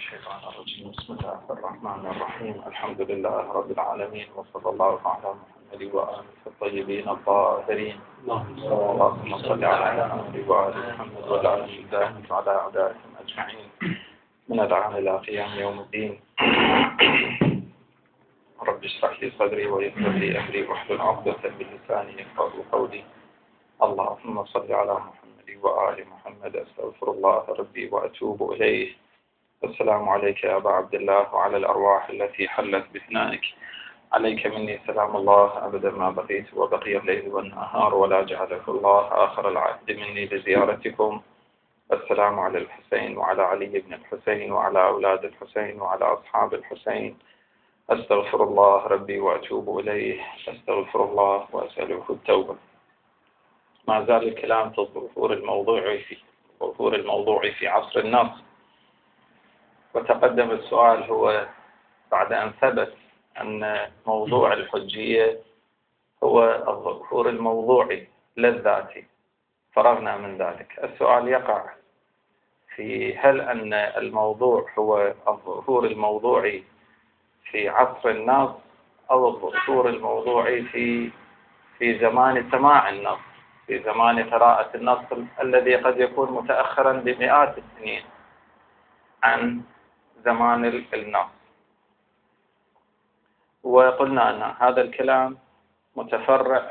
الشيطان الرجيم. بسم الله الرحمن الرحيم. الحمد لله رب العالمين، وصلى الله على محمد وآله الطيبين الطاهرين. اللهم صل على محمد وآل محمد وعلى آل الله وعلى أعدائهم أجمعين من الآن إلى قيام يوم الدين. رب اشرح لي صدري ويسر لي أمري واحلل عقدة من لساني يفقهوا قولي. اللهم صل على محمد وآل محمد. أستغفر الله ربي وأتوب إليه. السلام عليك يا أبا عبد الله وعلى الأرواح التي حلت بفنائك. عليك مني سلام الله أبدا ما بقيت وبقي الليل والنهار، ولا جعله الله آخر العهد مني لزيارتكم. السلام على الحسين وعلى علي بن الحسين وعلى أولاد الحسين وعلى أصحاب الحسين. أستغفر الله ربي وأتوب إليه. أستغفر الله وأسأله التوبة. ما زال الكلام في الظهور الموضوعي في عصر النص. وتقدم السؤال هو بعد أن ثبت أن موضوع الحجية هو الظهور الموضوعي لا الذاتي، فرغنا من ذلك. السؤال يقع في هل أن الموضوع هو الظهور الموضوعي في عصر النص أو الظهور الموضوعي في زمان سماع النص، في زمان قراءة النص الذي قد يكون متأخرا بمئات السنين عن زمان النص. وقلنا أن هذا الكلام متفرع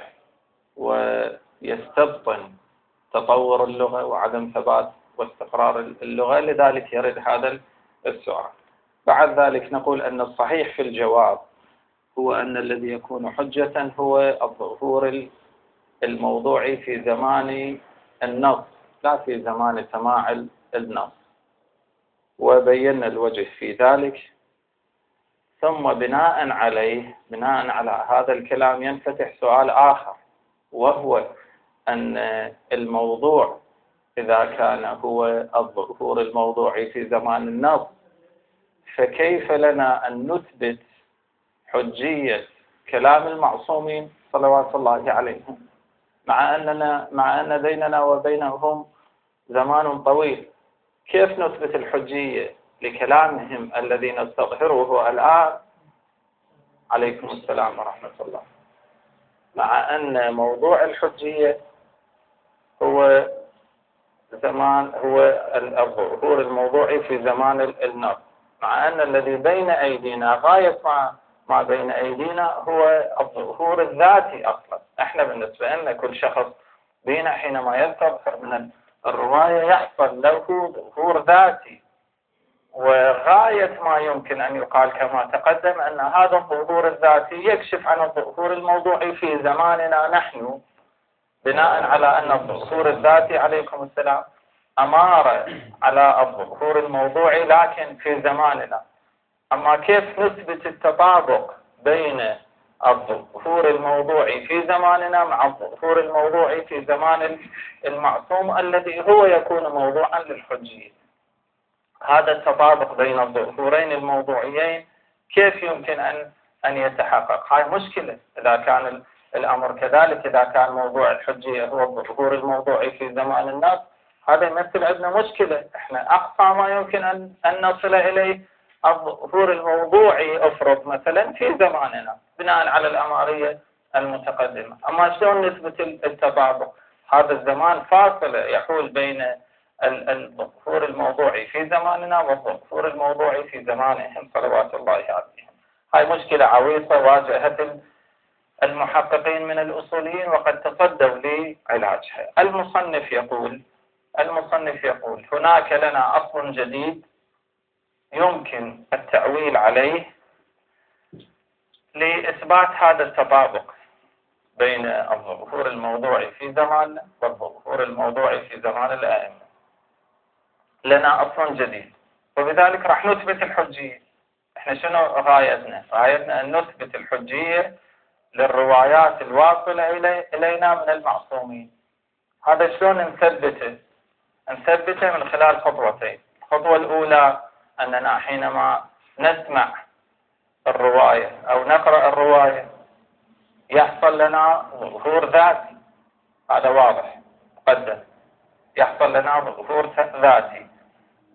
ويستبطن تطور اللغة وعدم ثبات واستقرار اللغة، لذلك يرد هذا السؤال. بعد ذلك نقول أن الصحيح في الجواب هو أن الذي يكون حجة هو الظهور الموضوعي في زمان النص لا في زمان سماع النص، وبينا الوجه في ذلك. ثم بناء على هذا الكلام ينفتح سؤال آخر، وهو أن الموضوع إذا كان هو الظهور الموضوعي في زمان النص، فكيف لنا أن نثبت حجية كلام المعصومين صلوات الله عليهم مع أن بيننا وبينهم زمان طويل؟ كيف نثبت الحجية لكلامهم الذي نستظهره الآن؟ عليكم السلام ورحمة الله. مع أن موضوع الحجية هو الظهور الموضوعي في زمان النص، مع أن الذي بين أيدينا غاية ما بين أيدينا هو الظهور الذاتي أصلا. احنا بالنسبة لنا كل شخص بينا حينما يستظهر من الرواية يحصل له ظهور ذاتي، وغاية ما يمكن أن يقال كما تقدم أن هذا الظهور الذاتي يكشف عن الظهور الموضوعي في زماننا نحن، بناء على أن الظهور الذاتي عليكم السلام أمارة على الظهور الموضوعي لكن في زماننا. أما كيف نثبت التطابق بين الظهور الموضوعي في زماننا مع الظهور الموضوعي في زمان المعصوم الذي هو يكون موضوعا للحجية؟ هذا التطابق بين الظهورين الموضوعيين كيف يمكن أن يتحقق؟ هاي مشكلة إذا كان الأمر كذلك. إذا كان موضوع الحجية هو الظهور الموضوعي في زمان النص، هذا يمثل عندنا مشكلة. احنا أقصى ما يمكن أن نصل إليه الظهور الموضوعي أفرض مثلا في زماننا بناء على الأمارية المتقدمة. أما شلون نثبت التطابق؟ هذا الزمان فاصلة يحول بين الظهور الموضوعي في زماننا والظهور الموضوعي في زمانهم صلوات الله عليهم. هاي مشكلة عويصة واجهت المحققين من الأصوليين وقد تصدوا لعلاجها. المصنف يقول هناك لنا أصل جديد يمكن التأويل عليه لإثبات هذا التطابق بين الظهور الموضوعي في زماننا والظهور الموضوعي في زمان الأئمة. لنا أصل جديد، وبذلك راح نثبت الحجية. احنا شنو غايتنا؟ غايتنا أن نثبت الحجية للروايات الواصلة إلينا من المعصومين. هذا شلون نثبته؟ نثبته من خلال خطوتين. الخطوة الأولى أننا حينما نسمع الرواية أو نقرأ الرواية يحصل لنا ظهور ذاتي، هذا واضح مقدم. يحصل لنا ظهور ذاتي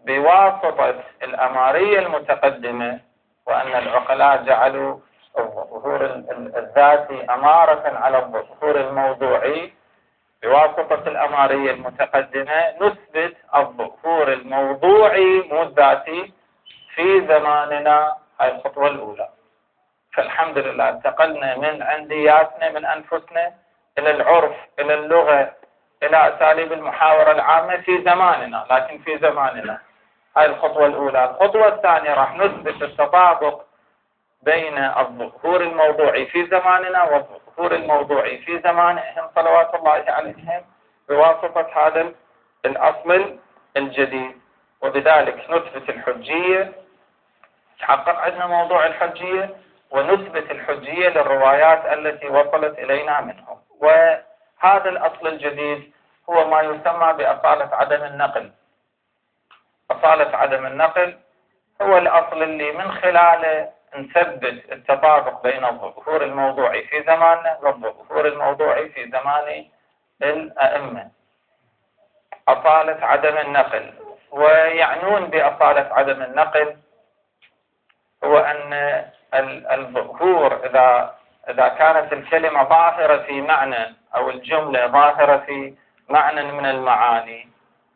بواسطة الأمارية المتقدمة، وأن العقلاء جعلوا الظهور الذاتي أمارة على الظهور الموضوعي، بواسطة الأمارية المتقدمة نثبت الظهور الموضوعي مو الذاتي في زماننا. هاي الخطوة الأولى. فالحمد لله انتقلنا من عندياتنا من أنفسنا إلى العرف، إلى اللغة، إلى أساليب المحاورة العامة في زماننا، لكن في زماننا. هاي الخطوة الأولى. الخطوة الثانية راح نثبت التطابق بين الظهور الموضوعي في زماننا والظهور الموضوعي في زمانهم صلوات الله عليهم بواسطة هذا الأصل الجديد، وبذلك نثبت الحجية، تحقق عندنا موضوع الحجية، ونثبت الحجية للروايات التي وصلت إلينا منهم. وهذا الأصل الجديد هو ما يسمى بأصالة عدم النقل. أصالة عدم النقل هو الأصل اللي من خلاله نثبت التطابق بين الظهور الموضوعي في زماننا والظهور الموضوعي في زمان الأئمة. أصالة عدم النقل. ويعنون بأصالة عدم النقل هو أن الظهور إذا كانت الكلمة ظاهرة في معنى أو الجملة ظاهرة في معنى من المعاني،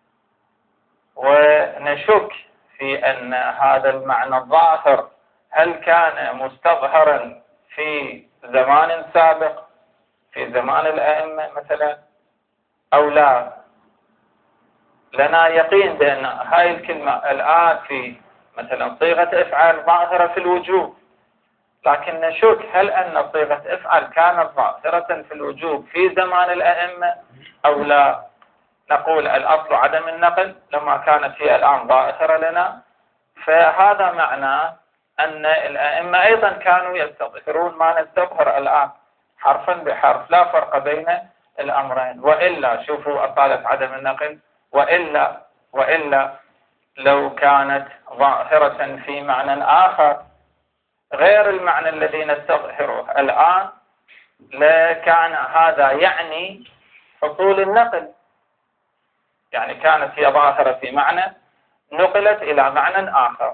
ونشك في أن هذا المعنى الظاهر هل كان مستظهرا في زمان سابق في زمان الأئمة مثلا أو لا، لنا يقين بأن هاي الكلمة الآن في مثلا صيغة افعل ظاهرة في الوجوب، لكن نشك هل أن صيغة افعل كانت ظاهرة في الوجوب في زمان الأئمة أو لا. نقول الأصل عدم النقل لما كانت هي الآن ظاهرة لنا، فهذا معناه أن الأئمة أيضا كانوا يستظهرون ما نستظهر الآن حرفا بحرف، لا فرق بين الأمرين. وإلا شوفوا أصالة عدم النقل، وإلا لو كانت ظاهرة في معنى آخر غير المعنى الذي نستظهره الآن لكان هذا يعني حصول النقل، يعني كانت هي ظاهرة في معنى نقلت إلى معنى آخر.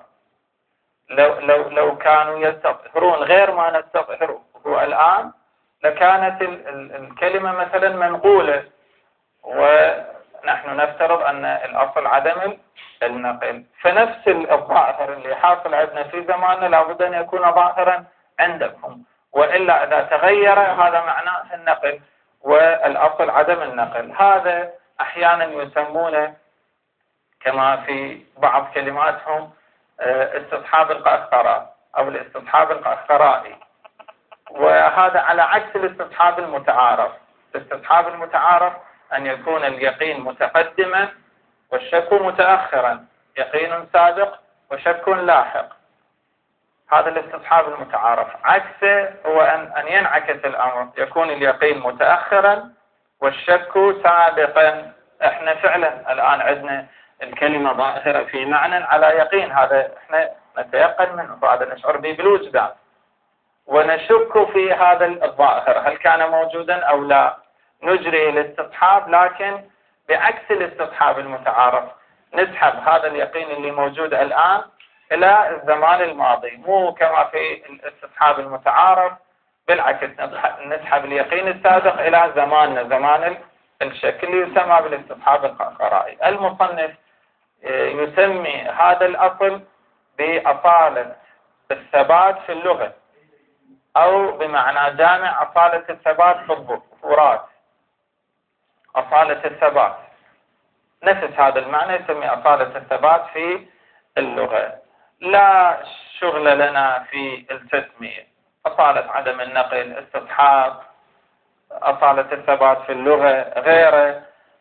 لو كانوا يستظهرون غير ما نستظهره الآن لكانت الكلمة مثلا منقولة، ونحن نفترض أن الأصل عدم النقل. فنفس الظاهر اللي حاصل عندنا في زماننا لابد أن يكون ظاهرا عندكم، وإلا إذا تغير هذا معناه النقل، والأصل عدم النقل. هذا أحيانا يسمونه كما في بعض كلماتهم استصحاب القهقرة أو الاستصحاب القهقرائي، وهذا على عكس الاستصحاب المتعارف. الاستصحاب المتعارف أن يكون اليقين متقدما والشك متأخرا، يقين سابق وشك لاحق. هذا الاستصحاب المتعارف. عكسه هو أن ينعكس الأمر، يكون اليقين متأخرا والشك سابقا. احنا فعلا الآن عندنا الكلمة ظاهرة في معنى على يقين، هذا احنا نتيقن منه، وهذا نشعر به بالوجدان، ونشك في هذا الظاهر هل كان موجودا أو لا. نجري الاستصحاب لكن بعكس الاستصحاب المتعارف، نسحب هذا اليقين اللي موجود الآن إلى الزمان الماضي، مو كما في الاستصحاب المتعارف، بالعكس نسحب اليقين السابق إلى زماننا، زمان الشك اللي يسمى بالاستصحاب القهقرائي. المصنف يسمي هذا الأصل بأصالة الثبات في اللغة، أو بمعنى جامع أصالة الثبات في الظهورات. أصالة الثبات نفس هذا المعنى يسمي أصالة الثبات في اللغة. لا شغل لنا في التسمية، أصالة عدم النقل، استصحاب، أصالة الثبات في اللغة، غيره.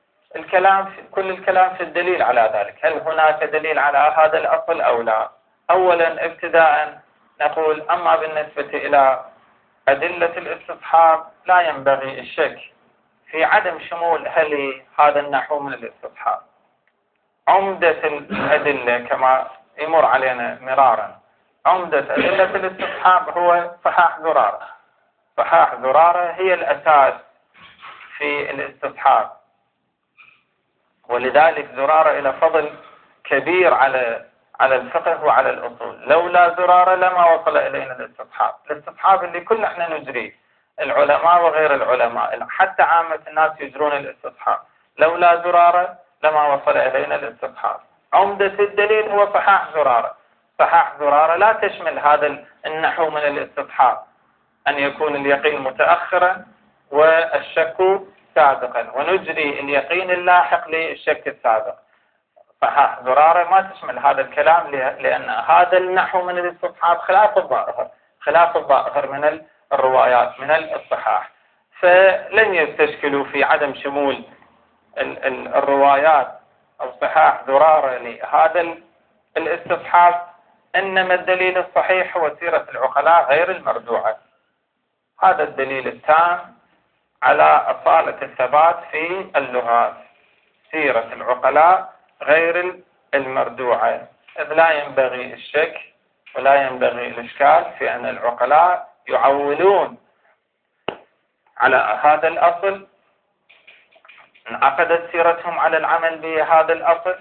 كل الكلام في الدليل على ذلك. هل هناك دليل على هذا الأصل أو لا؟ أولا ابتداء نقول أما بالنسبة إلى أدلة الاستصحاب لا ينبغي الشك في عدم شمول هذا النحو من الاستصحاب. عمدة الأدلة كما يمر علينا مرارا، عمدة أدلة الاستصحاب هو صحاح زرارة. صحاح زرارة هي الأساس في الاستصحاب، ولذلك زرارة إلى فضل كبير على الفقه وعلى الأصول. لولا زرارة لما وصل إلينا الاستصحاب اللي كل احنا نجريه، العلماء وغير العلماء، حتى عامة الناس يجرون الاستصحاب. لولا زرارة لما وصل إلينا الاستصحاب. عمدة الدليل هو صحاح زرارة. صحاح زرارة لا تشمل هذا النحو من الاستصحاب، أن يكون اليقين متأخرا والشك سابقا، ونجري اليقين اللاحق للشك السابق. صحاح زرارة ما تشمل هذا الكلام، لأن هذا النحو من الاستصحاب خلاف الظاهر من الروايات من الصحاح، فلن يستشكلوا في عدم شمول الروايات أو صحاح زرارة لهذا الاستصحاب. إنما الدليل الصحيح هو سيرة العقلاء غير المردوعة. هذا الدليل التام على أصالة الثبات في اللغات، سيرة العقلاء غير المردوعة، إذ لا ينبغي الشك ولا ينبغي الإشكال في أن العقلاء يعولون على هذا الأصل، انعقدت سيرتهم على العمل بهذا الأصل،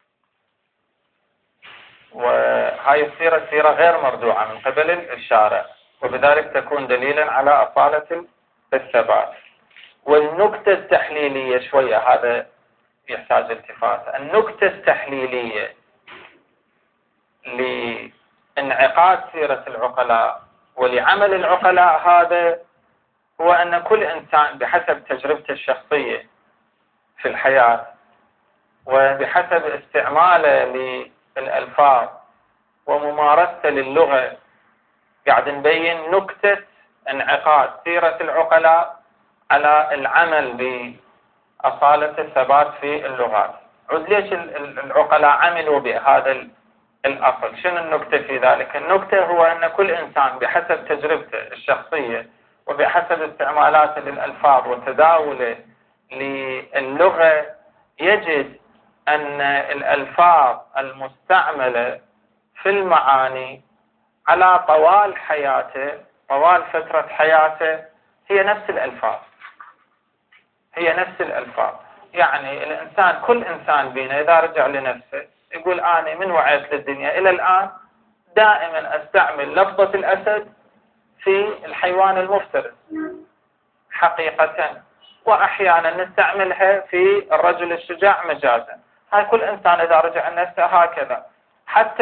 وهاي السيرة سيرة غير مردوعة من قبل الشارع، وبذلك تكون دليلا على أصالة الثبات. والنكتة التحليلية شوية هذا يحتاج التفات. النكتة التحليلية لانعقاد سيرة العقلاء ولعمل العقلاء هذا هو أن كل إنسان بحسب تجربته الشخصية في الحياة وبحسب استعماله للألفاظ وممارسته للغة قاعد نبين نكتة انعقاد سيرة العقلاء على العمل بأصالة الثبات في اللغات. ليش العقلاء عملوا بهذا الأصل؟ شنو النكتة في ذلك؟ النكتة هو أن كل إنسان بحسب تجربته الشخصية وبحسب استعمالاته للألفاظ وتداوله للغة يجد أن الألفاظ المستعملة في المعاني على طوال حياته، طوال فترة حياته، هي نفس الألفاظ. يعني الإنسان، كل إنسان بينا إذا رجع لنفسه يقول أنا من وعيت للدنيا إلى الآن دائما أستعمل لفظة الأسد في الحيوان المفترس حقيقة، وأحيانا نستعملها في الرجل الشجاع مجازا. هاي كل إنسان إذا رجع لنفسه هكذا، حتى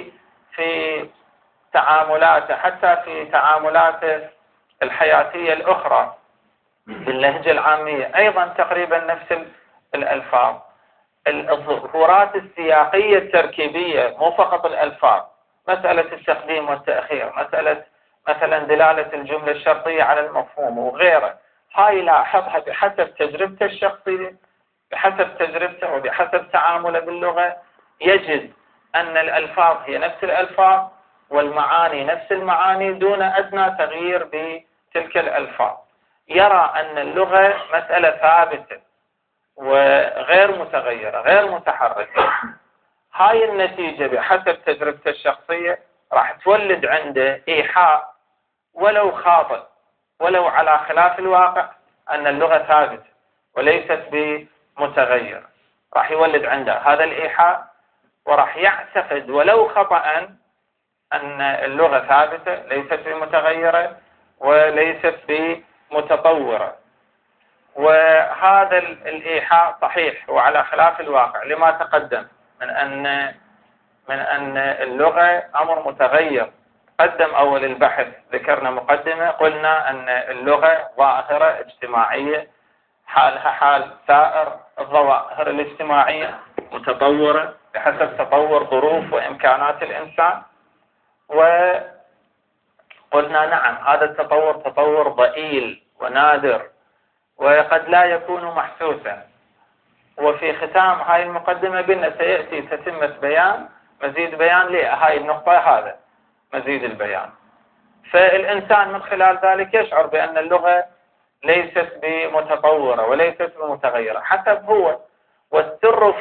في تعاملاته، حتى في تعاملاته الحياتية الأخرى باللهجة العامية أيضا تقريبا نفس الألفاظ. الظهورات السياقية التركيبية مو فقط الألفاظ، مسألة التقديم والتأخير، مسألة مثلا دلالة الجملة الشرطية على المفهوم وغيره، هاي لاحظها بحسب تجربته الشخصية، بحسب تجربته وبحسب تعامله باللغة، يجد أن الألفاظ هي نفس الألفاظ والمعاني نفس المعاني دون أدنى تغيير بتلك الألفاظ. يرى أن اللغة مسألة ثابتة وغير متغيرة غير متحركة. هاي النتيجة بحسب تجربته الشخصية راح تولد عنده إيحاء ولو خاطئ ولو على خلاف الواقع أن اللغة ثابتة وليست بمتغيرة، راح يولد عنده هذا الإيحاء وراح يعتقد ولو خطأ أن اللغة ثابتة ليست بمتغيرة وليست بمتطورة. وهذا الإيحاء صحيح وعلى خلاف الواقع لما تقدم من أن اللغة أمر متغير. قدم أول البحث ذكرنا مقدمة، قلنا أن اللغة ظاهرة اجتماعية حالها حال سائر الظواهر الاجتماعية، متطورة بحسب تطور ظروف وإمكانات الإنسان. وقلنا نعم هذا التطور تطور ضئيل ونادر وقد لا يكون محسوسا. وفي ختام هاي المقدمة قلنا سيأتي تتمة بيان، مزيد بيان لهاي النقطة، هذا مزيد البيان. فالإنسان من خلال ذلك يشعر بأن اللغة ليست بمتطورة وليست بمتغيرة حسب هو. والسر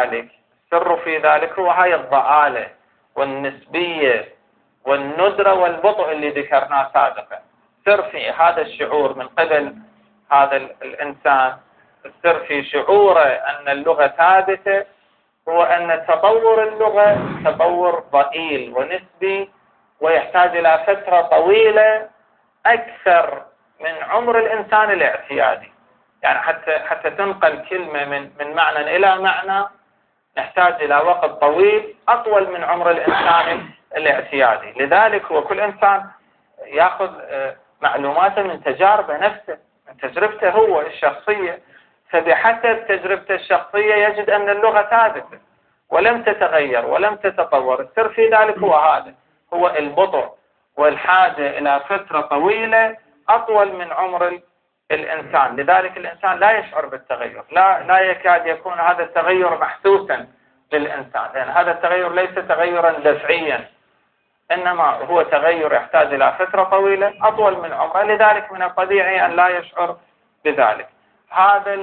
في ذلك هو هاي الضآلة والنسبية والندرة والبطء اللي ذكرناه سابقا. السر في هذا الشعور من قبل هذا الإنسان، السر في شعوره أن اللغة ثابتة هو أن تطور اللغة تطور ضئيل ونسبي، ويحتاج إلى فترة طويلة أكثر من عمر الإنسان الاعتيادي. يعني حتى تنقل كلمة من معنى إلى معنى نحتاج إلى وقت طويل أطول من عمر الإنسان الاعتيادي. لذلك هو كل إنسان يأخذ معلوماته من تجاربه نفسه، من تجربته هو الشخصية، فبحسب تجربته الشخصية يجد أن اللغة ثابتة ولم تتغير ولم تتطور. السر في ذلك هو هذا، هو البطء والحاجة إلى فترة طويلة أطول من عمر الإنسان. لذلك الإنسان لا يشعر بالتغير، لا يكاد يكون هذا التغير محسوسا للإنسان، لأن هذا التغير ليس تغيرا دفعيا، إنما هو تغير يحتاج إلى فترة طويلة أطول من عمره. لذلك من الطبيعي أن لا يشعر بذلك. هذا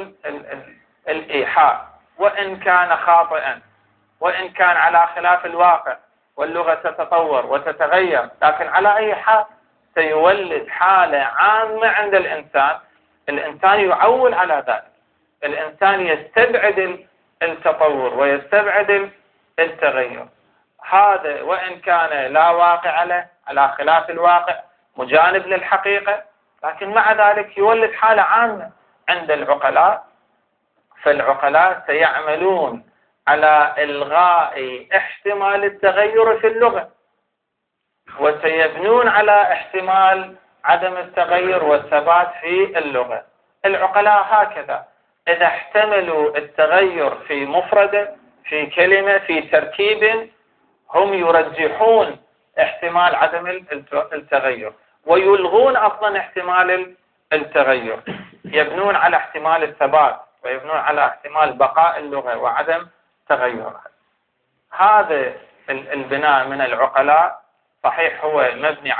الإيحاء وإن كان خاطئا وإن كان على خلاف الواقع، واللغة تتطور وتتغير، لكن على أي حال سيولد حالة عامة عند الإنسان. الإنسان يعول على ذلك، الإنسان يستبعد التطور ويستبعد التغير. هذا وإن كان لا واقع له، على خلاف الواقع، مجانب للحقيقة، لكن مع ذلك يولد حالة عامة عند العقلاء. فالعقلاء سيعملون على إلغاء احتمال التغير في اللغة، وسيبنون على احتمال عدم التغير والثبات في اللغة. العقلاء هكذا، إذا احتملوا التغير في مفردة، في كلمة، في تركيب، هم يرجحون احتمال عدم التغير ويلغون أصلا احتمال التغير، يبنون على احتمال الثبات ويبنون على احتمال بقاء اللغة وعدم تغيرها. هذا البناء من العقلاء صحيح هو مبني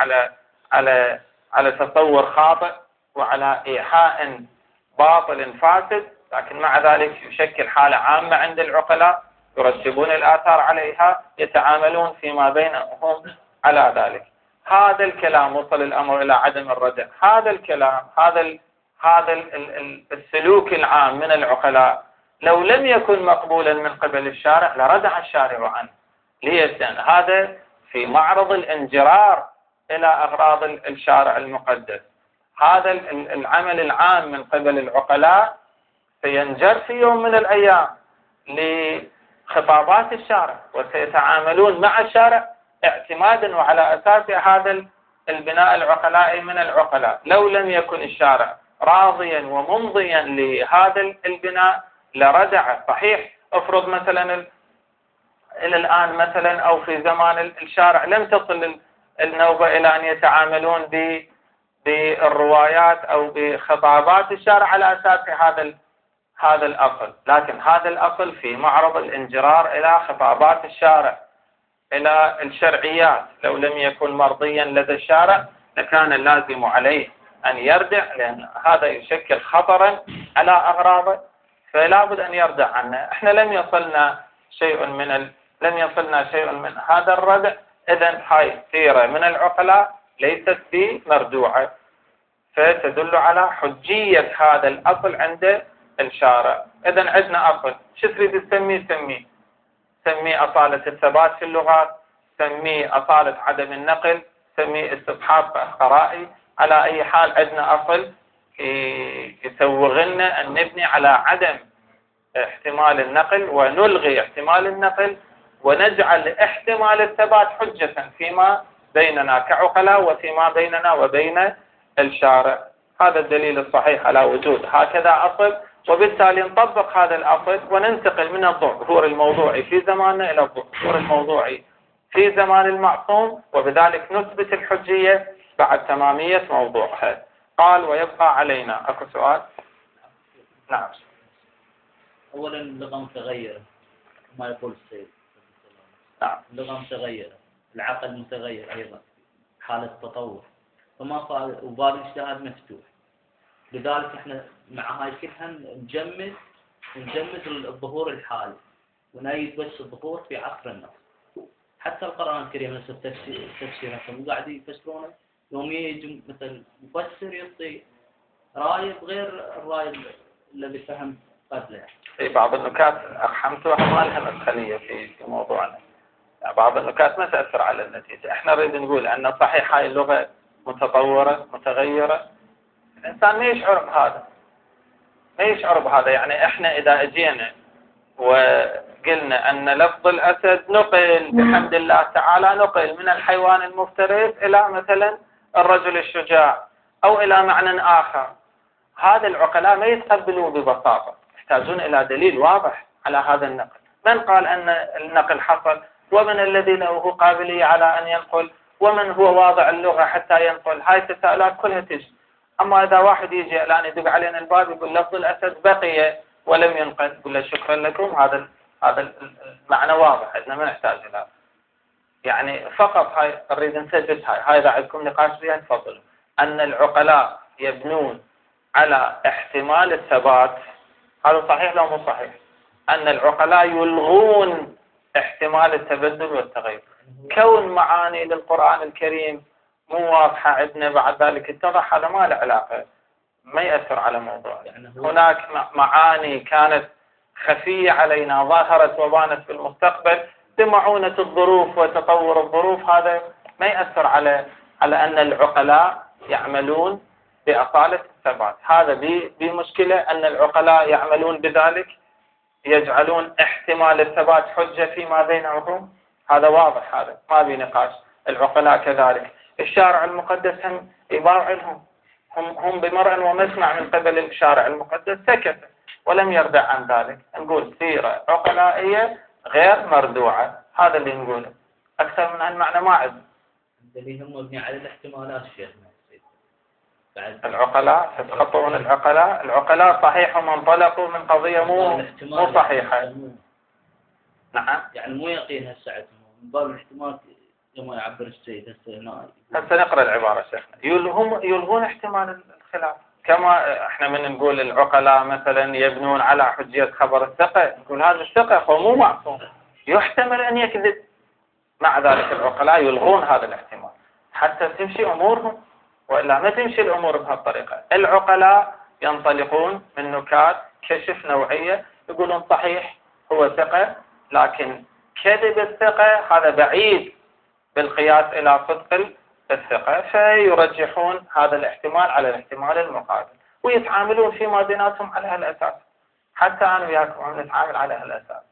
على تطور خاطئ وعلى إيحاء باطل فاسد، لكن مع ذلك يشكل حالة عامة عند العقلاء، يرتبون الآثار عليها، يتعاملون فيما بينهم على ذلك. هذا الكلام وصل الأمر إلى عدم الردع. هذا الكلام، هذا السلوك العام من العقلاء لو لم يكن مقبولا من قبل الشارع لردع الشارع عنه. ليش؟ لأن هذا في معرض الانجرار إلى أغراض الشارع المقدس. هذا العمل العام من قبل العقلاء سينجر في يوم من الأيام لخطابات الشارع، وسيتعاملون مع الشارع اعتمادا وعلى أساس هذا البناء العقلائي من العقلاء. لو لم يكن الشارع راضيا وممضيا لهذا البناء لردع. صحيح افرض مثلا إلى الآن مثلا أو في زمان الشارع لم تصل النوبة إلى أن يتعاملون بالروايات أو بخطابات الشارع على أساس هذا الأصل، لكن هذا الأصل في معرض الانجرار إلى خطابات الشارع، إلى الشرعيات. لو لم يكن مرضيا لدى الشارع لكان اللازم عليه أن يردع، لأن هذا يشكل خطرا على أغراضه، فلا بد أن يردع عنه. احنا لم يصلنا شيء من هذا الردع. إذن هاي سيرة من العقلاء ليست بمردوعة، فتدل على حجية هذا الأصل عند الشارع. إذن عندنا أصل، شو تريد تسميه؟ سميه أصالة الثبات في اللغات، سميه أصالة عدم النقل، سميه استصحاب قرائي. على أي حال عندنا أصل يسوغ لنا أن نبني على عدم احتمال النقل ونلغي احتمال النقل، ونجعل احتمال الثبات حجة فيما بيننا كعقلاء وفيما بيننا وبين الشارع. هذا الدليل الصحيح على وجود هكذا أصل، وبالتالي نطبق هذا الأصل وننتقل من الظهور الموضوعي في زماننا إلى الظهور الموضوعي في زمان المعصوم، وبذلك نثبت الحجية بعد تمامية موضوعها. قال ويبقى علينا. أكو سؤال؟ نعم. أولا اللغة متغيرة ما يقول السيد. نعم. اللغة متغيرة، العقل متغير أيضا، حالة تطور، فما قال وباب الاجتهاد مفتوح. لذلك احنا مع هاي كلها نجمد الظهور الحالي ونأيد بس الظهور في عصر النص. حتى القرآن الكريم نفس التفسير هم قاعد يفسرونه، يوم يجي مثل مفسر يعطي رأي غير الرأي الذي فهم في بعض النكات أقحمتوها ما لها مدخلية في موضوعنا. يعني بعض النكات ما تأثر على النتيجة. احنا نريد نقول أن صحيح هاي اللغة متطورة متغيرة. الإنسان ما يشعر بهذا، ما يشعر بهذا. يعني احنا إذا اجينا وقلنا أن لفظ الأسد نقل بحمد الله تعالى، نقل من الحيوان المفترس إلى مثلا الرجل الشجاع أو إلى معنى آخر، هذا العقلاء ما يتقبلوا ببساطة، يحتاجون إلى دليل واضح على هذا النقل. من قال أن النقل حصل؟ ومن الذي له قابلية على أن ينقل؟ ومن هو واضع اللغة حتى ينقل؟ هاي التساؤلات كلها تجي. أما إذا واحد يجي الآن يدق علينا الباب يقول لفظ الأسد بقي ولم ينقل، يقول له شكرا لكم، هذا المعنى واضح، إحنا ما نحتاج إلى يعني فقط هاي نريد نثبت هاي إذا عندكم نقاش فيها تفضلوا. أن العقلاء يبنون على احتمال الثبات، هذا صحيح لو مو صحيح؟ أن العقلاء يلغون احتمال التبدل والتغير. كون معاني للقرآن الكريم مو واضحة عندنا بعد ذلك اتضح، هذا ما له علاقة، ما يأثر على موضوع. هناك معاني كانت خفية علينا ظاهرت وبانت في المستقبل بمعونة الظروف وتطور الظروف، هذا ما يأثر على أن العقلاء يعملون بأصالة الثبات. هذا بمشكلة أن العقلاء يعملون بذلك، يجعلون احتمال الثبات حجة فيما بينهم، هذا واضح، هذا ما في نقاش. العقلاء كذلك. الشارع المقدس هم يباوع لهم، هم بمرء ومسمع من قبل الشارع المقدس سكت ولم يردع عن ذلك. نقول سيرة عقلائية غير مردوعة، هذا اللي نقوله. أكثر من هالمعنى ما عندنا. الدليل هم مبني على الاحتمالات شيخنا. العقلاء تتخطون العقلاء صحيح هم انطلقوا من قضية مو صحيحة. نعم. يعني مو يقين هالساعة من باب الاحتمال كما يعبر السيد هسه نقرأ العبارة شيخنا. يلغون احتمال الخلاف، كما احنا من نقول العقلاء مثلا يبنون على حجية خبر الثقة، نقول هذا الثقة هو مو معصوم، يحتمل أن يكذب. مع ذلك العقلاء يلغون هذا الاحتمال حتى تمشي أمورهم، وإلا ما تمشي الأمور بهالطريقة. العقلاء ينطلقون من نكات كشف نوعية، يقولون صحيح هو ثقة، لكن كذب الثقة هذا بعيد بالقياس إلى صدق الثقة، فيرجحون هذا الاحتمال على الاحتمال المقابل، ويتعاملون فيما بيناتهم على هالأساس. حتى أنا وياكم نتعامل على هالأساس.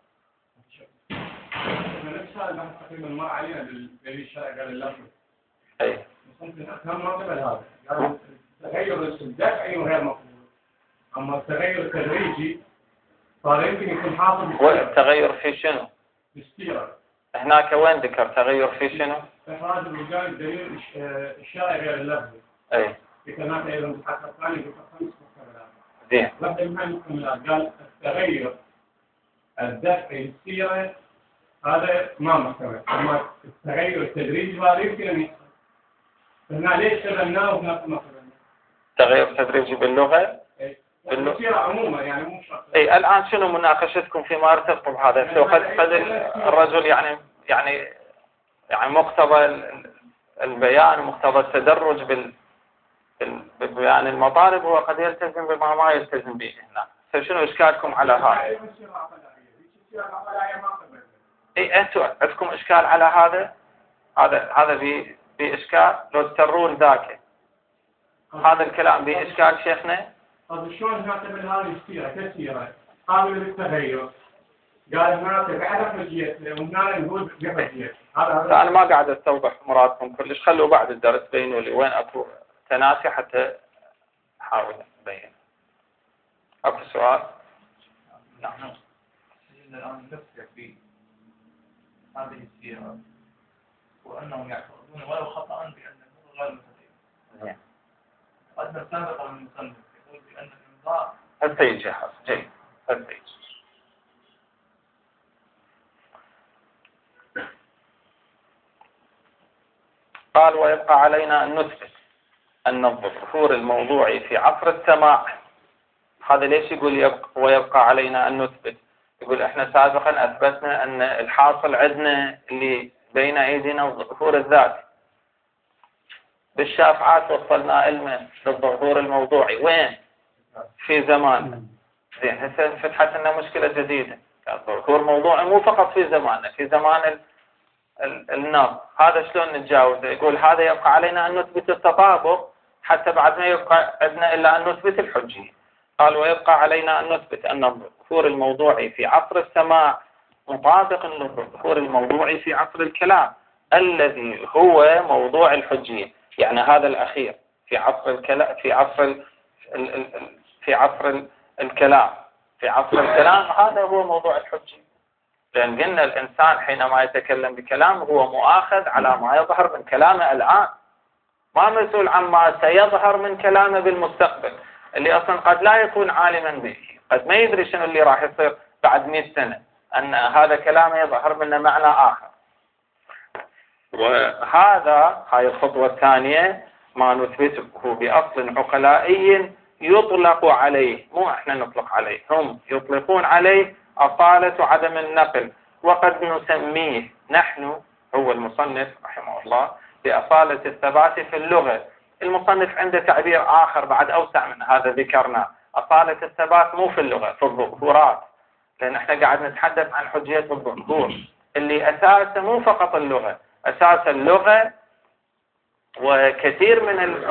نفس هذا تقريبا ما علينا بالدليل الشرعي قال اللفظ. أي. ممكن أفهم ما قبل هذا. يعني التغير الدفعي غير مقبول. أما التغير التدريجي صار يمكن يكون حاصل. والتغير في شنو؟ بالسيرة. هناك وين ذكر تغير في شنو؟ إخراج الرجال الدليل الشرعي غير اللفظ. أي. كما أيضا بحث الثاني بخمس مكملات. زين. واحدة من المكملات قال التغير الدفعي للسيرة هذا ما محتمل، أما التغير التدريجي هذا يمكن أن يحصل. فهنا ليش شغلناه وهناك ما شغلناه؟ تغير تدريجي باللغة؟ بالسيرة عموما يعني مو شرط. أي الآن شنو مناقشتكم فيما يرتبط بهذا؟ سو قد الرجل يعني مقتضى البيان ومقتضى التدرج ببيان المطالب هو قد يلتزم بما ما يلتزم به هنا. فشنو إشكالكم على هذا؟ اي انتم عندكم اشكال على هذا باشكال لو تسرون ذاك هذا الكلام باشكال شيخنا. طيب شلون نعتبر هذه السيره كسيره قابله للتغير؟ قال هنا بعد حجيه وهنا نقول بحجيه. هذا انا ما قاعد استوضح مرادكم كلش، خلوا بعد الدرس بينوا لي وين اكو تناسي حتى احاول ابين. اكو سؤال؟ نعم. الآن نفسر في هذه السيرة وأنهم يعتقدون ولو خطأ بأن الأمور غير مستقيمة. قد سابقا من المصنف يقول بأن الإمضاء السيد جهاز جيد. السيد قال ويبقى علينا أن نثبت أن الظهور الموضوعي في عصر السماع. هذا ليش يقول ويبقى علينا أن نثبت؟ يقول احنا سابقا اثبتنا ان الحاصل عندنا اللي بين ايدينا الظهور الذاتي. بالشافعات وصلنا علما للظهور الموضوعي وين؟ في زمان. زين هسه فتحت لنا مشكلة جديدة. هو الموضوع مو فقط في زماننا، في زمان النص، هذا شلون نتجاوزه؟ يقول هذا يبقى علينا أن نثبت التطابق حتى بعد ما يبقى عندنا إلا أن نثبت الحجية. قال ويبقى علينا أن نثبت أن الظهور الموضوعي في عصر السماع مطابق للظهور الموضوعي في عصر الكلام الذي هو موضوع الحجية. يعني هذا الأخير في عصر الكلام، في عصر الكلام هذا هو موضوع الحجية. لأن قلنا الإنسان حينما يتكلم بكلام هو مؤاخذ على ما يظهر من كلامه الآن، ما مسؤول عما سيظهر من كلامه بالمستقبل اللي أصلا قد لا يكون عالما به، قد ما يدري شنو اللي راح يصير بعد 100 سنة، أن هذا كلامه يظهر منه معنى آخر. هاي الخطوة الثانية ما نثبته بأصل عقلائي يطلق عليه، مو احنا نطلق عليه، هم يطلقون عليه أصالة عدم النقل، وقد نسميه نحن، هو المصنف رحمه الله، بأصالة الثبات في اللغة. المصنف عنده تعبير آخر بعد أوسع من هذا ذكرنا، أصالة الثبات مو في اللغة، في الظهورات، لأن احنا قاعد نتحدث عن حجية الظهور اللي أساسه مو فقط اللغة، أساس اللغة وكثير من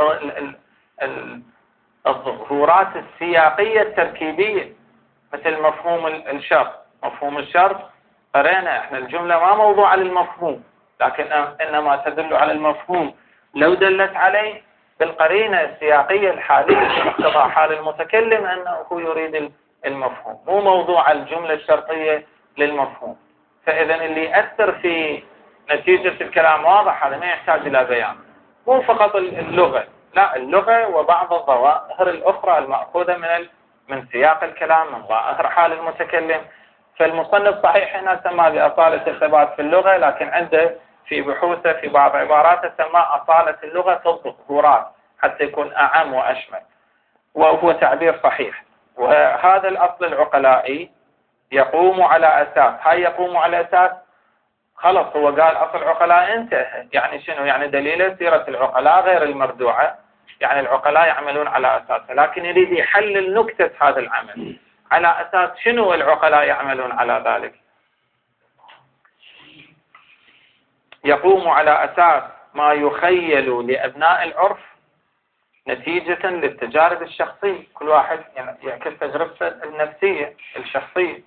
الظهورات السياقية التركيبية، مثل مفهوم الشرط. مفهوم الشرط قرينا احنا الجملة ما موضوعة للمفهوم، لكن إنما تدل على المفهوم لو دلت عليه بالقرينة السياقية الحالية باقتضاء حال المتكلم أنه هو يريد المفهوم، مو موضوع الجملة الشرطية للمفهوم. فإذا اللي يأثر في نتيجة الكلام واضح، هذا ما يحتاج إلى بيان. مو فقط اللغة، لا، اللغة وبعض الظواهر الأخرى المأخوذة من سياق الكلام، من ظاهر حال المتكلم. فالمصنف صحيح هنا سماه بأصالة الثبات في اللغة، لكن عنده في بحوثه في بعض عباراته سماه أصالة اللغة في الظهورات حتى يكون أعم وأشمل، وهو تعبير صحيح. وهذا الأصل العقلائي يقوم على أساس خلص، هو قال أصل عقلاء انتهى. يعني شنو؟ يعني دليل سيرة العقلاء غير المردوعة، يعني العقلاء يعملون على أساسه، لكن يريد يحلل نكتة هذا العمل على أساس شنو العقلاء يعملون على ذلك. يقوم على أساس ما يخيل لأبناء العرف نتيجة للتجارب الشخصية، كل واحد يعكس تجربته النفسية الشخصية.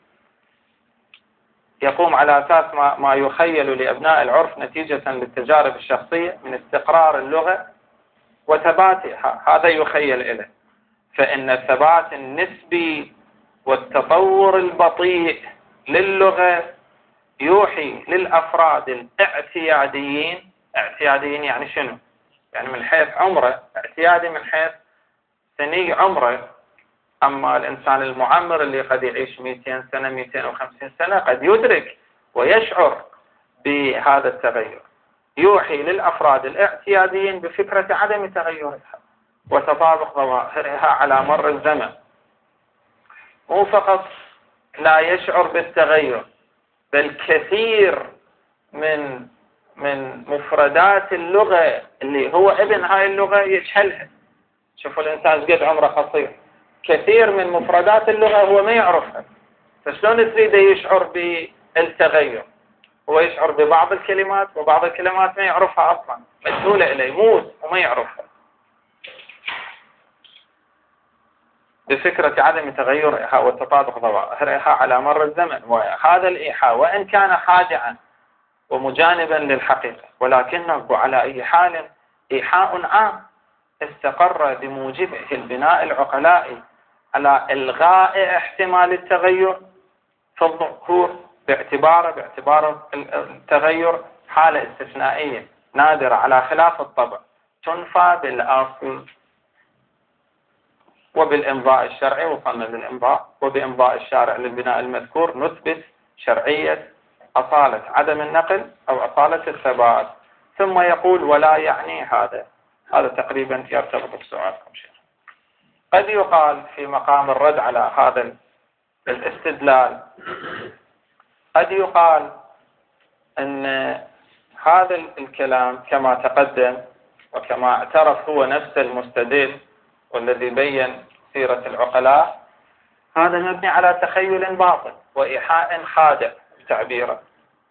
يقوم على أساس ما يخيل لأبناء العرف نتيجة للتجارب الشخصية من استقرار اللغة وثباتها، هذا يخيل إليه. فإن الثبات النسبي والتطور البطيء للغة يوحي للأفراد الاعتياديين. اعتياديين يعني شنو؟ يعني من حيث عمره، اعتيادي من حيث سني عمره. أما الإنسان المعمر اللي قد يعيش 200 سنة 250 سنة قد يدرك ويشعر بهذا التغير. يوحي للأفراد الاعتياديين بفكرة عدم تغيرها وتطابق ظواهرها على مر الزمن. مو فقط لا يشعر بالتغير، بل كثير من مفردات اللغة اللي هو ابن هاي اللغة يجهلها. شوفوا الإنسان قد عمره قصير، كثير من مفردات اللغة هو ما يعرفها، فشلون تريده يشعر بالتغير؟ هو يشعر ببعض الكلمات وبعض الكلمات ما يعرفها أصلا، مجهولة إليه، يموت وما يعرفها. بفكرة عدم تغيرها وتطابق ظواهرها على مر الزمن. وهذا الإيحاء وإن كان خادعا ومجانبا للحقيقة، ولكنه على أي حال إيحاء عام استقر بموجبه البناء العقلائي على إلغاء احتمال التغير في الظهور باعتبار التغير حالة استثنائية نادرة على خلاف الطبع، تنفى بالأصل وبالإمضاء الشرعي. وصلنا للإمضاء، وبإمضاء الشارع للبناء المذكور نثبت شرعية أصالة عدم النقل أو أصالة الثبات. ثم يقول ولا يعني هذا تقريبا يرتبط بسؤالكم شيخ. قد يقال في مقام الرد على هذا الاستدلال، قد يقال أن هذا الكلام كما تقدم وكما اعترف هو نفس المستدل والذي بين سيرة العقلاء، هذا مبني على تخيل باطل وإيحاء خادع بتعبيره.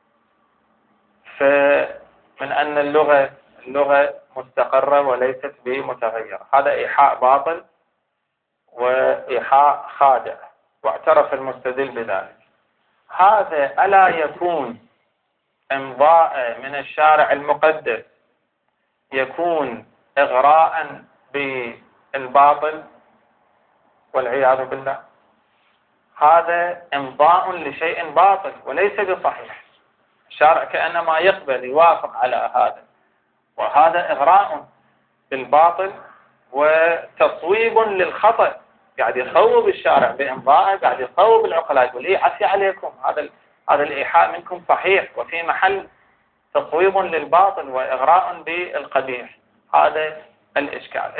فمن أن اللغة مستقرة وليست بمتغيرة، هذا إيحاء باطل وإيحاء خادع، واعترف المستدل بذلك. هذا ألا يكون إمضاء من الشارع المقدس يكون إغراء بالباطل والعياذ بالله؟ هذا إمضاء لشيء باطل وليس بصحيح. الشارع كأنما يقبل يوافق على هذا، وهذا إغراء بالباطل وتصويب للخطأ. قاعد يصوب الشارع بإمضاءه، قاعد يصوب العقلاء، يقول إيه عسي عليكم، هذا الإيحاء منكم صحيح وفي محل تصويب للباطل وإغراء بالقبيح. هذا الإشكال.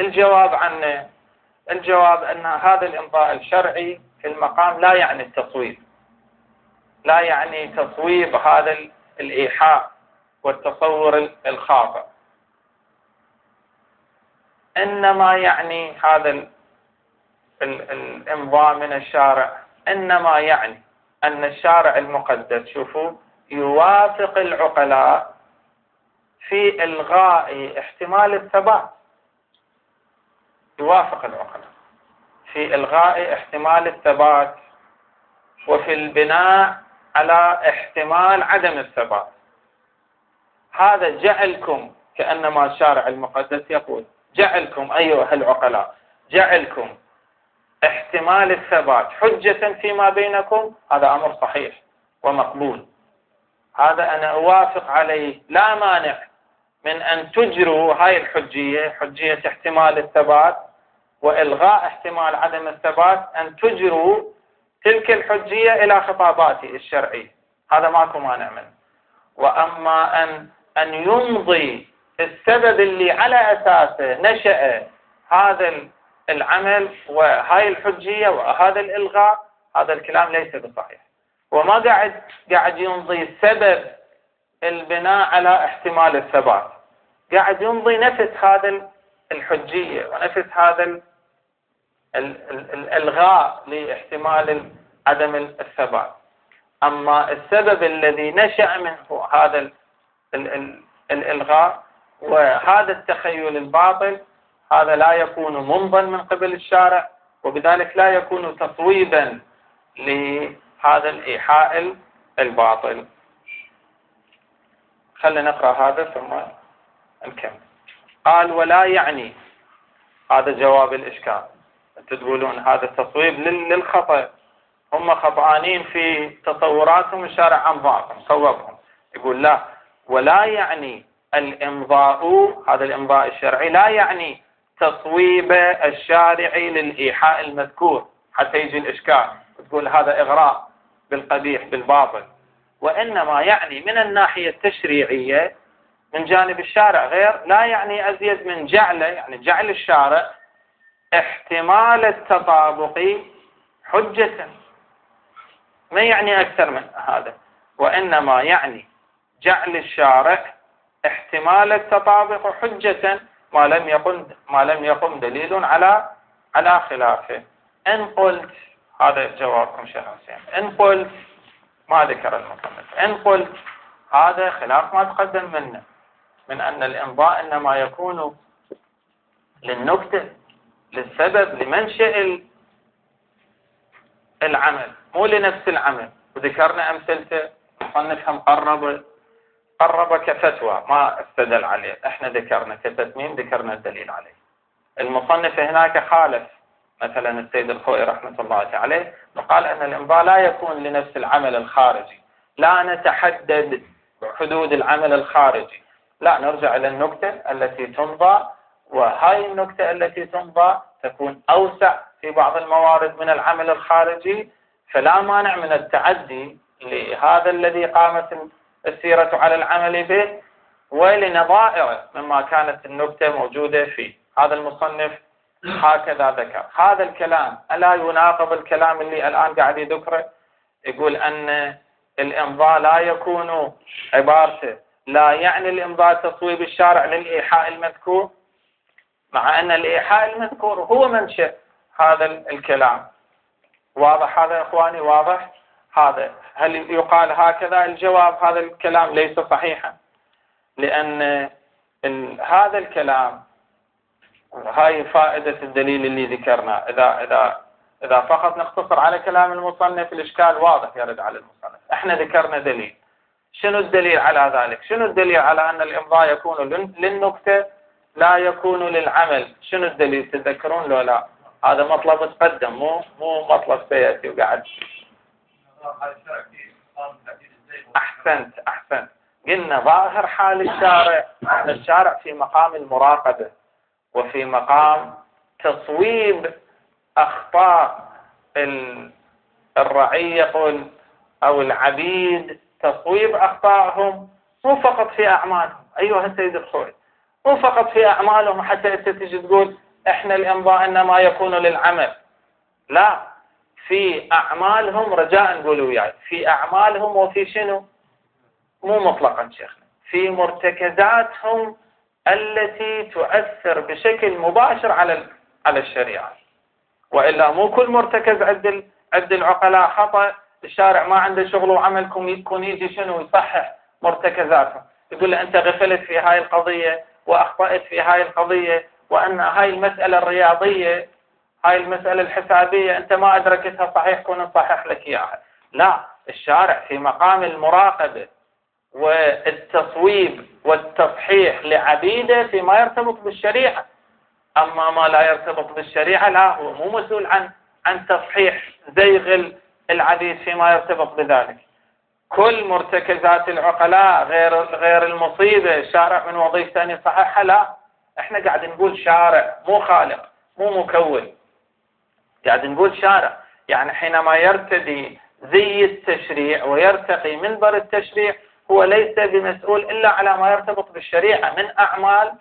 الجواب أن هذا الإمضاء الشرعي في المقام لا يعني التصويب، لا يعني تصويب هذا الإيحاء والتصور الخاطئ، إنما يعني هذا الإمضاء من الشارع إنما يعني أن الشارع المقدس شوفوا يوافق العقلاء في إلغاء احتمال الثبات، يوافق العقلاء في إلغاء احتمال الثبات وفي البناء على احتمال عدم الثبات. هذا جعلكم كأنما الشارع المقدس يقول جعلكم أيها العقلاء، جعلكم احتمال الثبات حجة فيما بينكم، هذا أمر صحيح ومقبول، هذا أنا أوافق عليه، لا مانع من أن تجروا هاي الحجية، حجية احتمال الثبات وإلغاء احتمال عدم الثبات، أن تجروا تلك الحجية إلى خطاباتي الشرعية، هذا ماكو مانع منه. وأما أن يمضي السبب اللي على أساسه نشأ هذا العمل وهاي الحجية وهذا الإلغاء، هذا الكلام ليس بصحيح. وما قاعد يمضي سبب البناء على احتمال الثبات، قاعد يمضي نفس هذا الحجية ونفس هذا الإلغاء لاحتمال عدم الثبات. أما السبب الذي نشأ منه هذا الإلغاء وهذا التخيل الباطل، هذا لا يكون ممضا من قبل الشارع، وبذلك لا يكون تصويبا لهذا الإيحاء الباطل. خلينا نقرأ هذا ثم نكمل. قال ولا يعني، هذا جواب الإشكال. تقولون هذا التصويب للخطأ، هم خطأانين في تصوراتهم، الشارع أمضاهم صوبهم. يقول لا، ولا يعني الإمضاء، هذا الإمضاء الشرعي لا يعني تصويب الشارع للإيحاء المذكور، حتى يجي الإشكال تقول هذا إغراء بالقبيح بالباطل، وإنما يعني من الناحية التشريعية من جانب الشارع غير، لا يعني أزيد من جعله، يعني جعل الشارع احتمال التطابق حجة، ما يعني أكثر من هذا، وإنما يعني جعل الشارع احتمال التطابق حجة ما لم يقم دليل على خلافه. إن قلت، هذا جوابكم شيخ حسين، إن قلت ما ذكر المصنف، إن قلت هذا خلاف ما تقدم منه من أن الإمضاء إنما يكون للنكتة، للسبب، لمنشأ العمل، مو لنفس العمل. وذكرنا أمثلته، المصنف هم قرب كفتوى ما استدل عليه، احنا ذكرنا كتتميم، ذكرنا الدليل عليه. المصنف هناك خالف، مثلا السيد الخوئي رحمة الله عليه وقال أن الإمضاء لا يكون لنفس العمل الخارجي، لا نتحدد حدود العمل الخارجي، لا نرجع إلى النكتة التي تمضى، وهاي النكتة التي تمضى تكون أوسع في بعض الموارد من العمل الخارجي، فلا مانع من التعدي لهذا الذي قامت السيرة على العمل به ولنظائره مما كانت النكتة موجودة فيه. هذا المصنف هكذا ذكر. هذا الكلام ألا يناقض الكلام اللي الآن قاعد يذكره؟ يقول أن الإمضاء لا يكون، عبارته لا يعني الإمضاء تصويب الشارع للإيحاء المذكور، مع أن الإيحاء المذكور هو منشأ هذا الكلام. واضح هذا يا إخواني؟ واضح هذا؟ هل يقال هكذا؟ الجواب هذا الكلام ليس صحيحا، لأن هذا الكلام هاي فائدة الدليل اللي ذكرنا. إذا فقط نقتصر على كلام المصنف الإشكال واضح يرد على المصنف. احنا ذكرنا دليل. شنو الدليل على ذلك؟ شنو الدليل على أن الإمضاء يكون للنكتة لا يكون للعمل؟ شنو الدليل؟ تذكرون لو لا؟ هذا مطلب تقدم، مو مطلب سيأتي وقاعد. أحسنت. قلنا ظاهر حال الشارع في مقام المراقبة وفي مقام تصويب أخطاء الرعية أو العبيد، تصويب أخطائهم مو فقط في أعمالهم. أيها السيد الخوي، مو فقط في أعمالهم حتى تجي تقول إحنا الإمضاء إنما يكون للعمل. لا، في أعمالهم، رجاء قولوا وياي، في أعمالهم وفي شنو؟ مو مطلقا شيخنا، في مرتكزاتهم التي تؤثر بشكل مباشر على الشريعة. وإلا مو كل مرتكز عند العقلاء خطأ، الشارع ما عنده شغل وعملكم يكون يجي شنو يصحح مرتكزاتهم، يقول له أنت غفلت في هاي القضية وأخطأت في هاي القضية، وأن هاي المسألة الرياضية، هاي المسألة الحسابية أنت ما أدركتها صحيح، كون نصحح لك إياها. لا، الشارع في مقام المراقبة والتصويب والتصحيح لعبيده فيما يرتبط بالشريعة. أما ما لا يرتبط بالشريعة لا، هو مو مسؤول عن تصحيح زيغ العبيد فيما يرتبط بذلك. كل مرتكزات العقلاء غير المصيبة الشارع من وظيفته أن يصححها. لا، احنا قاعد نقول شارع، مو خالق، مو مكون، قاعد نقول شارع. يعني حينما يرتدي زي التشريع ويرتقي منبر التشريع، هو ليس بمسؤول إلا على ما يرتبط بالشريعة من أعمال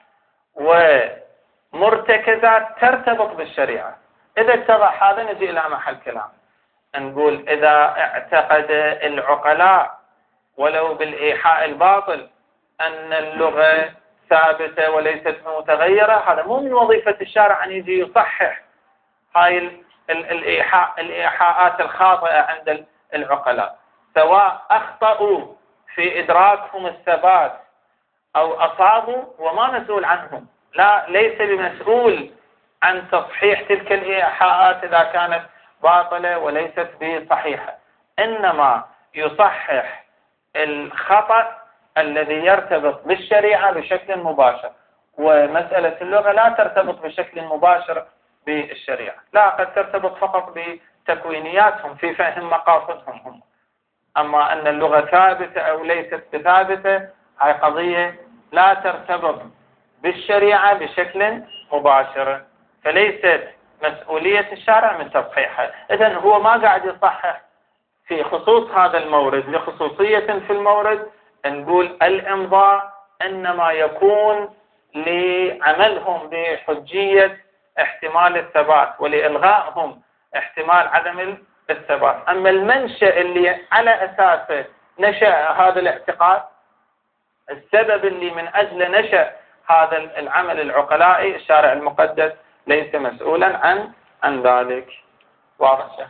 ومرتكزات ترتبط بالشريعة. إذا اتضح هذا نجي إلى محل كلام، نقول إذا اعتقد العقلاء ولو بالإيحاء الباطل أن اللغة ثابتة وليست متغيرة، هذا مو من وظيفة الشارع أن يجي يصحح هاي الإيحاءات الخاطئة عند العقلاء، سواء أخطأوا في إدراكهم الثبات أو أصابوا، وما مسؤول عنهم. لا، ليس بمسؤول عن تصحيح تلك الإيحاءات إذا كانت باطلة وليست بصحيحة، إنما يصحح الخطأ الذي يرتبط بالشريعة بشكل مباشر. ومسألة اللغة لا ترتبط بشكل مباشر بالشريعة، لا، قد ترتبط فقط بتكوينياتهم في فهم مقاصدهم هم. أما أن اللغة ثابتة أو ليست بثابتة، هاي قضية لا ترتبط بالشريعة بشكل مباشر، فليست مسؤولية الشارع من تصحيحها. إذن هو ما قاعد يصحح في خصوص هذا المورد لخصوصية في المورد، نقول الإمضاء إنما يكون لعملهم بحجية احتمال الثبات ولإلغائهم احتمال عدم الثبات. أما المنشأ اللي على أساسه نشأ هذا الاعتقاد، السبب اللي من أجله نشأ هذا العمل العقلائي، الشارع المقدس ليس مسؤولا عن ذلك. واضح؟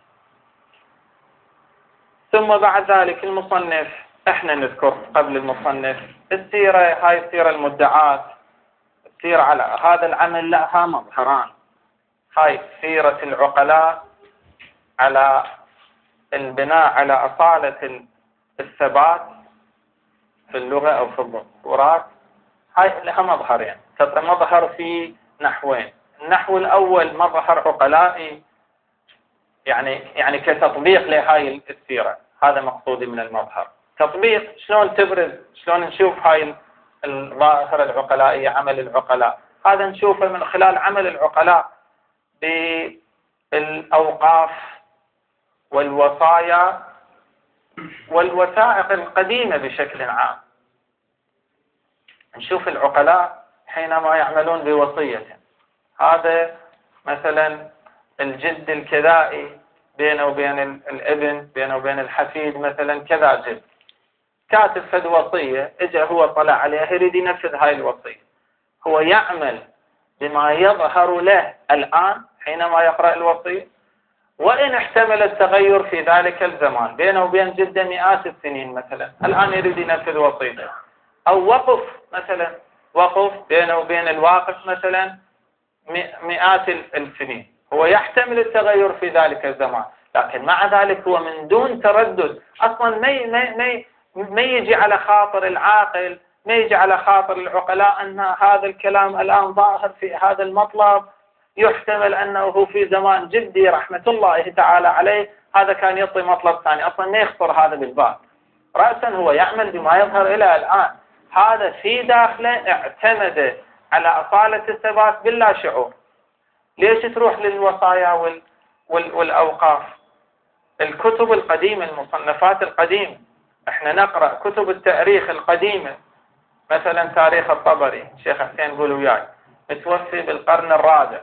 ثم بعد ذلك المصنف، احنا نذكر قبل المصنف السيرة، هاي السيرة المدعاة، السيرة على هذا العمل لها مظهران. هاي سيرة العقلاء على البناء على أصالة الثبات في اللغة أو في التراث، هاي لها مظهرين، تتمظهر في نحوين. النحو الأول مظهر عقلائي، يعني كتطبيق لهاي السيرة، هذا مقصودي من المظهر. تطبيق، شلون تبرز، شلون نشوف هاي الظاهرة العقلائية، عمل العقلاء، هذا نشوفه من خلال عمل العقلاء بالأوقاف والوصايا والوثائق القديمة بشكل عام. نشوف العقلاء حينما يعملون بوصية، هذا مثلا الجد الكذائي بينه وبين الابن، بينه وبين الحفيد مثلا كذا جد، كاتب فد وصية، اجى هو طلع عليها يريد ينفذ هاي الوصية، هو يعمل بما يظهر له الآن حينما يقرأ الوصية، وإن احتمل التغير في ذلك الزمان بينه وبين جدة مئات السنين مثلا، الآن يريد ينفذ وصيته، أو وقف مثلا، وقف بينه وبين الواقف مثلا مئات السنين، هو يحتمل التغير في ذلك الزمان، لكن مع ذلك هو من دون تردد أصلا ما يجي على خاطر العاقل، ما يجي على خاطر العقلاء أن هذا الكلام الآن ظاهر في هذا المطلب، يحتمل أنه في زمان جدي رحمة الله تعالى عليه هذا كان يعطي مطلب ثاني، أصلا ما يخطر هذا بالبال، رأسا هو يعمل بما يظهر إلى الآن، هذا في داخله اعتمد على أصالة الثبات باللا شعور. ليش تروح للوصايا والأوقاف؟ الكتب القديمة، المصنفات القديمة، احنا نقرأ كتب التاريخ القديمة، مثلا تاريخ الطبري، الشيخ حسين قول وياي متوفي بالقرن الرابع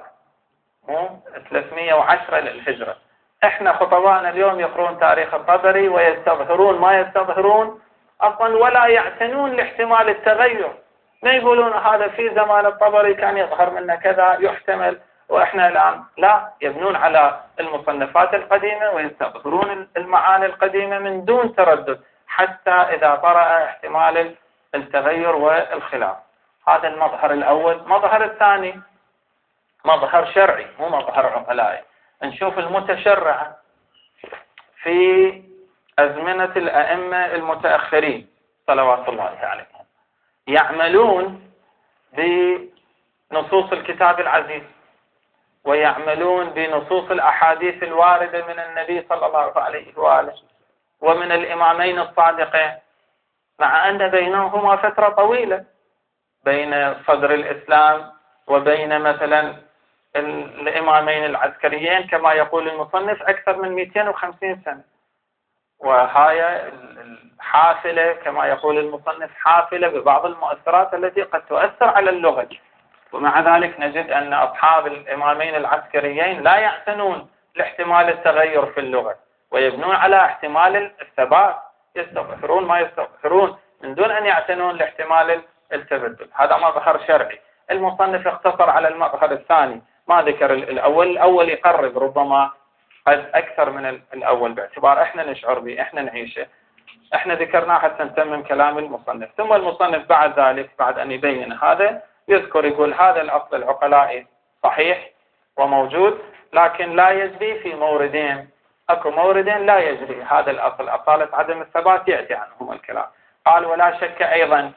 310 للهجرة، احنا خطبائنا اليوم يقرون تاريخ الطبري ويستظهرون ما يستظهرون اصلا ولا يعتنون لاحتمال التغير، ما يقولون هذا في زمان الطبري كان يظهر منه كذا يحتمل واحنا الان لا، يبنون على المصنفات القديمة ويستظهرون المعاني القديمة من دون تردد حتى اذا طرأ احتمال التغير والخلاف. هذا المظهر الاول. المظهر الثاني مظهر شرعي مو مظهر عقلائي. نشوف المتشرع في أزمنة الأئمة المتأخرين صلوات الله عليهم يعملون بنصوص الكتاب العزيز ويعملون بنصوص الأحاديث الواردة من النبي صلى الله عليه وآله ومن الإمامين الصادقين، مع أن بينهما فترة طويلة بين صدر الإسلام وبين مثلا الإمامين العسكريين كما يقول المصنف أكثر من 250 سنة، وهاي الحافلة كما يقول المصنف حافلة ببعض المؤثرات التي قد تؤثر على اللغة، ومع ذلك نجد أن أصحاب الإمامين العسكريين لا يعتنون لاحتمال التغير في اللغة ويبنون على احتمال الثبات، يستظهرون ما يستظهرون من دون أن يعتنون لاحتمال التبدل. هذا مظهر شرعي. المصنف اختصر على المظهر الثاني، ما ذكر الأول يقرب ربما قد أكثر من الأول باعتبار إحنا نشعر به، إحنا نعيشه، إحنا ذكرناه حتى نتمم كلام المصنف. ثم المصنف بعد ذلك بعد أن يبين هذا يذكر يقول هذا الأصل العقلائي صحيح وموجود، لكن لا يجري في موردين، أكو موردين لا يجري هذا الأصل، أصالة عدم الثبات يأتي عنهم الكلام. قال ولا شك أيضا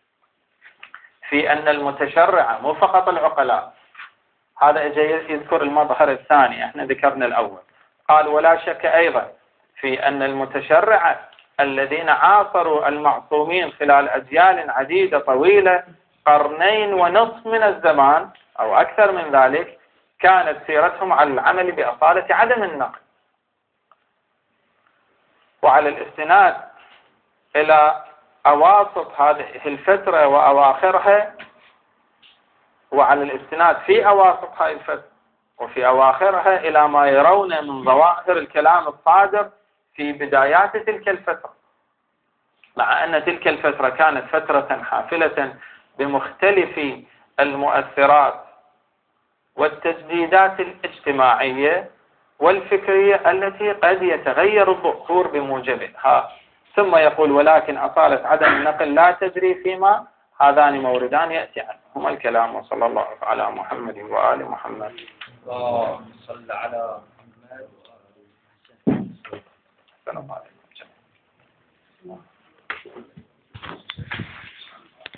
في أن المتشرع مو فقط العقلاء، هذا اجى يذكر المظهر الثاني، احنا ذكرنا الأول. قال ولا شك أيضا في أن المتشرع الذين عاصروا المعصومين خلال أجيال عديدة طويلة 2.5 قرن من الزمان أو أكثر من ذلك كانت سيرتهم على العمل بأصالة عدم النقل، وعلى الاستناد إلى أواسط هذه الفترة وأواخرها، وعلى الاستناد في أواسط هذه الفترة وفي أواخرها إلى ما يرون من ظواهر الكلام الصادر في بدايات تلك الفترة، مع أن تلك الفترة كانت فترة حافلة بمختلف المؤثرات والتجديدات الاجتماعية والفكرية التي قد يتغير الظهور بموجبها. ثم يقول ولكن أصالة عدم النقل لا تجري فيما هذان موردان يأتي عنهما الكلام. وصلى الله على محمد وآل محمد. اللهم صل على محمد وآل محمد. السلام عليكم.